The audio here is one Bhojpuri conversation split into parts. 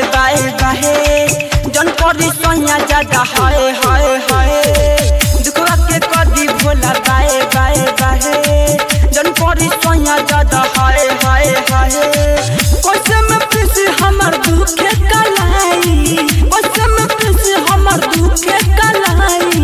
बाए बाहे जन करी सोया ज्यादा हाय हाय हाय दुखवा के कदी भोला बाए बाए बाहे जन करी सोया ज्यादा हाय हाय हाय कैसे में खुशी हमर दुखे कलाई कैसे में खुशी हमर दुखे कलाई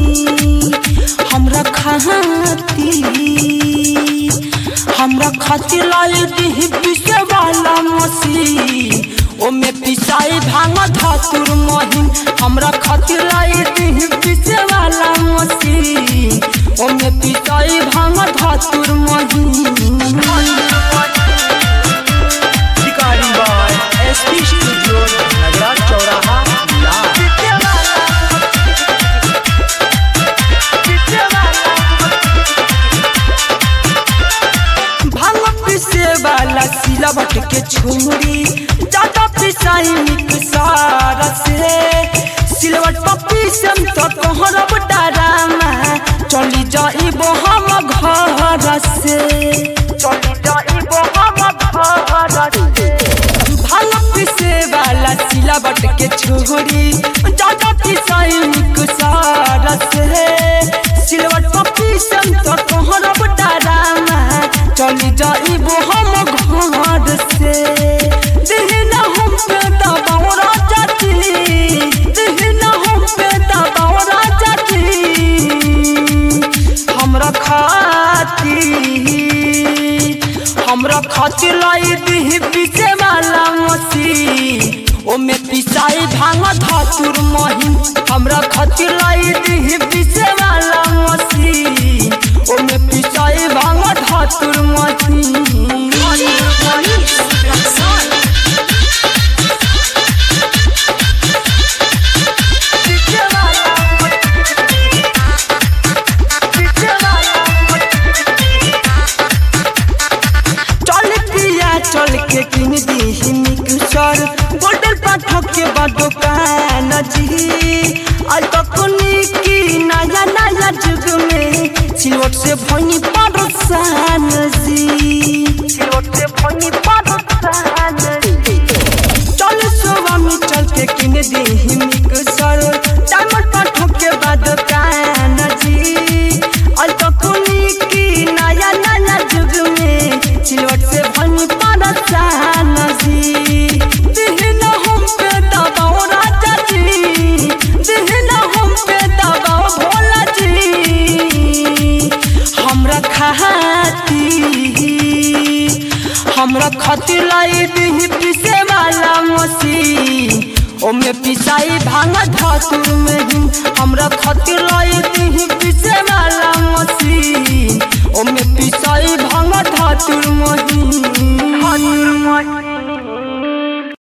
हमरा खातिर लाई दी पीसे वाला मसीह ओमे पिसाई भांग धातुर महीन हमरा खातिर लाई दी पीसे वाला मसीह ओमे पिसाई भांग धातुर महीन recording by SP studio Nagra चौराहा सिलावट के छुरी ज्यादा पिसाई मिक्सार से सिलवट पप्पी सम तो कहरब डरामा चली जाइबो हम घर से चली जाइबो हम घर से भालो पिसे वाला सिलावट के छुरी ज्यादा पिसाई मिक्सार से सिलवट पप्पी सम तो कहरब डरामा चली जाइबो हम घर से दिहना हम पे दबावरा जाती दिहना हम पे दबावरा जाती हमरा खातिर लाई दी पीछे वाला मसीह ओमे पिसाई भांग धातुर महीन हमरा खातिर लाई दी पीछे वाला मसीह ओमे पिसाई भांग धातुर महीन चल के किन दी मिक्सर गोल्डन पाठक के दुकान जी आज तक की नया नया जुग में सिलवट से भनी परेशान जी सिलवट से भनी परेशान जी चल स्वामी चल के किन दी मिक्सर डायमंड पाठक के दुकान जी आज तक की नया नया जुग में सिलवट से भनी परेशान जी दिहना हम पे दबाव राजा जी दिहना हम पे दबाव भोला जी हमरा खातिर लाई दी पीसे वाला मसीह ओमे पिसाई भांग धातुर में हमरा खातिर लाई दी पीसे वाला मसीह ओमे पिसाई भांग धातुर में